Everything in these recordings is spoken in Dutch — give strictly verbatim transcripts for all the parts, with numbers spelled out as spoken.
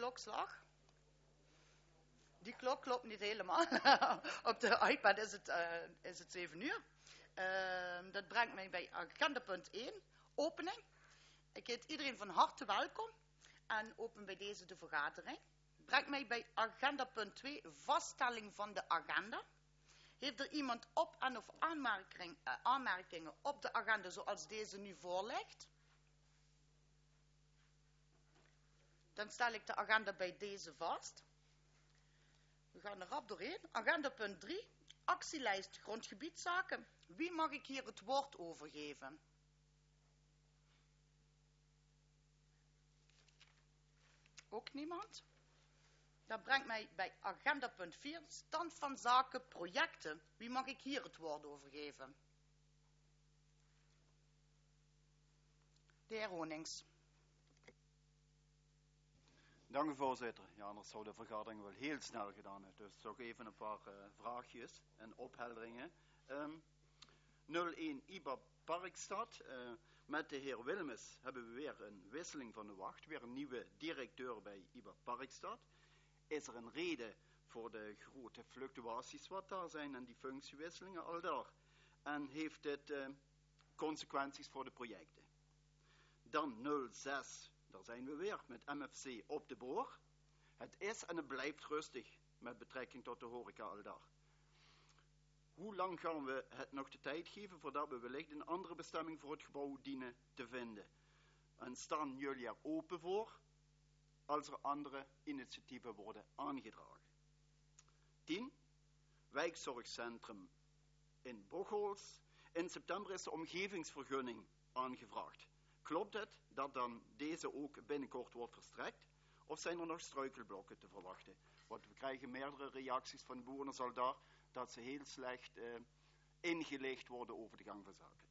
klokslag. Die klok klopt niet helemaal. Op de iPad is het, uh, is het zeven uur. Uh, dat brengt mij bij agenda punt één, opening. Ik heet iedereen van harte welkom en open bij deze de vergadering. Brengt mij bij agenda punt twee, vaststelling van de agenda. Heeft er iemand op- en of aanmerking, uh, aanmerkingen op de agenda zoals deze nu voorligt? Dan stel ik de agenda bij deze vast. We gaan er rap doorheen. Agenda punt drie, actielijst grondgebiedszaken. Wie mag ik hier het woord overgeven? Ook niemand? Dat brengt mij bij agenda punt vier, stand van zaken, projecten. Wie mag ik hier het woord overgeven? De heer Honings. Dank u, voorzitter. Ja, anders zou de vergadering wel heel snel gedaan hebben. Dus toch even een paar uh, vraagjes en ophelderingen. Um, nul één I B A Parkstad. Uh, met de heer Wilmes hebben we weer een wisseling van de wacht. Weer een nieuwe directeur bij I B A Parkstad. Is er een reden voor de grote fluctuaties wat daar zijn en die functiewisselingen al daar? En heeft dit uh, consequenties voor de projecten? Dan nul zes. Daar zijn we weer met M F C op de boor. Het is en het blijft rustig met betrekking tot de horeca al daar. Hoe lang gaan we het nog de tijd geven voordat we wellicht een andere bestemming voor het gebouw dienen te vinden? En staan jullie er open voor als er andere initiatieven worden aangedragen? tien. Wijkzorgcentrum in Bocholt. In september is de omgevingsvergunning aangevraagd. Klopt het dat dan deze ook binnenkort wordt verstrekt? Of zijn er nog struikelblokken te verwachten? Want we krijgen meerdere reacties van de bewoners al daar dat ze heel slecht uh, ingelicht worden over de gang van zaken.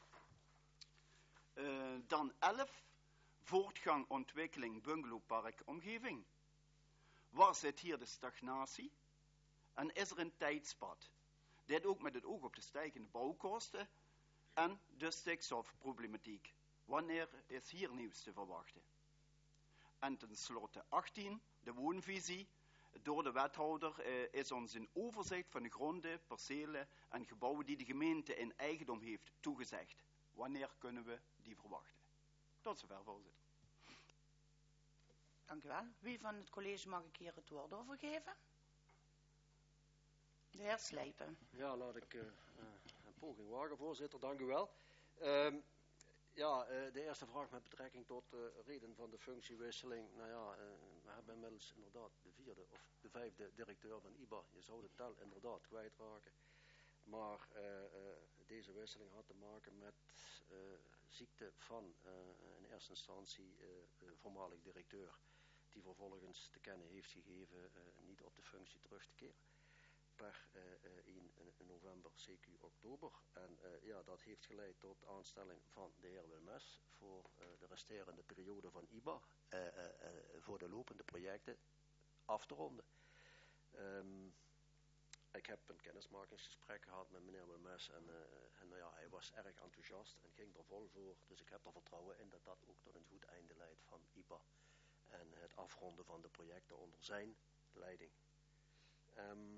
Uh, dan elf. Voortgang, ontwikkeling, bungalowpark, omgeving. Waar zit hier de stagnatie? En is er een tijdspad? Dit ook met het oog op de stijgende bouwkosten en de stikstofproblematiek. Wanneer is hier nieuws te verwachten? En tenslotte achttien, de woonvisie. Door de wethouder eh, is ons een overzicht van de gronden, percelen en gebouwen die de gemeente in eigendom heeft toegezegd. Wanneer kunnen we die verwachten? Tot zover, voorzitter. Dank u wel. Wie van het college mag ik hier het woord overgeven? De heer Slijpen. Ja, laat ik uh, uh, een poging wagen, voorzitter. Dank u wel. Um, Ja, uh, de eerste vraag met betrekking tot de uh, reden van de functiewisseling. Nou ja, uh, we hebben inmiddels inderdaad de vierde of de vijfde directeur van I B A. Je zou de tel inderdaad kwijtraken. Maar uh, uh, deze wisseling had te maken met uh, ziekte van uh, in eerste instantie uh, uh, voormalig directeur. Die vervolgens te kennen heeft gegeven uh, niet op de functie terug te keren. Per uh, één november, C Q oktober. En uh, ja, dat heeft geleid tot aanstelling van de heer Wilmes voor uh, de resterende periode van I B A, uh, uh, uh, voor de lopende projecten af te ronden. Um, ik heb een kennismakingsgesprek gehad met meneer Wilmes en, uh, en nou ja, hij was erg enthousiast en ging er vol voor. Dus ik heb er vertrouwen in dat dat ook tot een goed einde leidt van I B A en het afronden van de projecten onder zijn leiding. Um,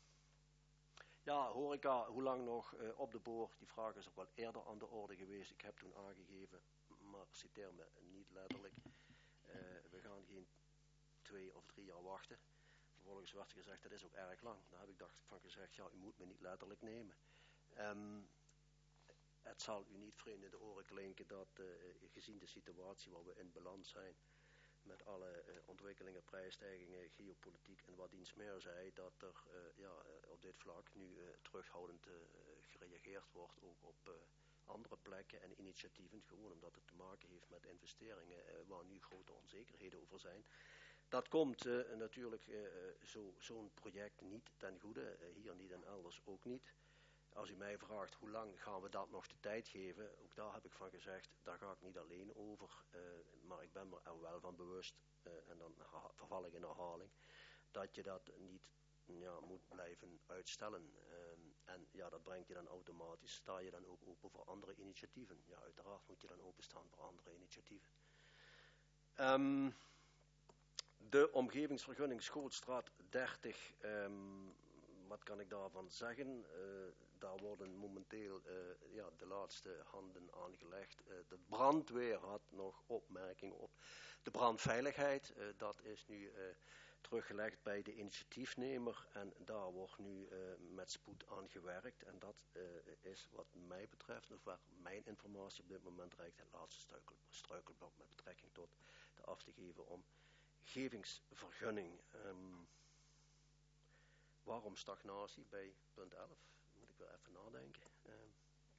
Ja, horeca, hoe lang nog uh, op de boor? Die vraag is ook wel eerder aan de orde geweest. Ik heb toen aangegeven, maar citeer me niet letterlijk, uh, we gaan geen twee of drie jaar wachten. Vervolgens werd gezegd, dat is ook erg lang. Daar heb ik dacht van gezegd, ja, u moet me niet letterlijk nemen. Um, het zal u niet vreemd in de oren klinken dat uh, gezien de situatie waar we in balans zijn, met alle uh, ontwikkelingen, prijsstijgingen, geopolitiek en wat diens meer zei, dat er uh, ja, op dit vlak nu uh, terughoudend uh, gereageerd wordt, ook op uh, andere plekken en initiatieven, gewoon omdat het te maken heeft met investeringen uh, waar nu grote onzekerheden over zijn. Dat komt uh, natuurlijk uh, zo, zo'n project niet ten goede, uh, hier niet en elders ook niet. Als u mij vraagt hoe lang gaan we dat nog de tijd geven, ook daar heb ik van gezegd, daar ga ik niet alleen over, uh, maar ik ben me er wel van bewust, uh, en dan verval ik in herhaling, dat je dat niet ja, moet blijven uitstellen. Um, en ja, dat brengt je dan automatisch, sta je dan ook open voor andere initiatieven. Ja, uiteraard moet je dan openstaan voor andere initiatieven. Um, De omgevingsvergunning Schoolstraat dertig, um, wat kan ik daarvan zeggen? Uh, daar worden momenteel uh, ja, de laatste handen aangelegd. Uh, de brandweer had nog opmerkingen op de brandveiligheid. Uh, dat is nu uh, teruggelegd bij de initiatiefnemer en daar wordt nu uh, met spoed aan gewerkt. En dat uh, is wat mij betreft, of waar mijn informatie op dit moment reikt, het laatste struikel, struikelblok met betrekking tot de af te geven omgevingsvergunning. Um, waarom stagnatie bij punt elf? Moet ik wel even nadenken. Um,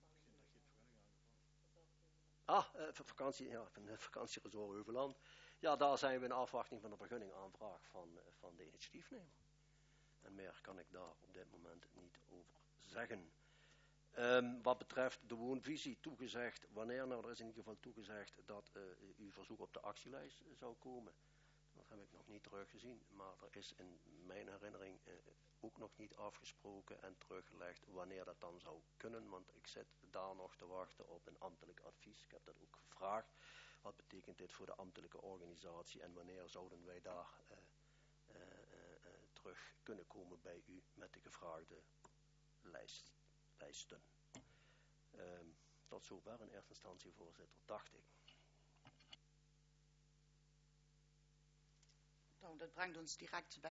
ah, uh, vakantie, ja, vakantieresort Heuveland. Ja, daar zijn we in afwachting van de vergunningaanvraag van, uh, van de initiatiefnemer. En meer kan ik daar op dit moment niet over zeggen. Um, wat betreft de woonvisie, toegezegd, wanneer nou, er is in ieder geval toegezegd dat uh, uw verzoek op de actielijst uh, zou komen. Dat heb ik nog niet teruggezien, maar er is in mijn herinnering uh, ook nog niet afgesproken en teruggelegd wanneer dat dan zou kunnen, want ik zit daar nog te wachten op een ambtelijk advies. Ik heb dat ook gevraagd. Wat betekent dit voor de ambtelijke organisatie en wanneer zouden wij daar uh, uh, uh, uh, terug kunnen komen bij u met de gevraagde lijst, lijsten. Um, tot zover in eerste instantie, voorzitter, dacht ik. Nou, dat brengt ons direct bij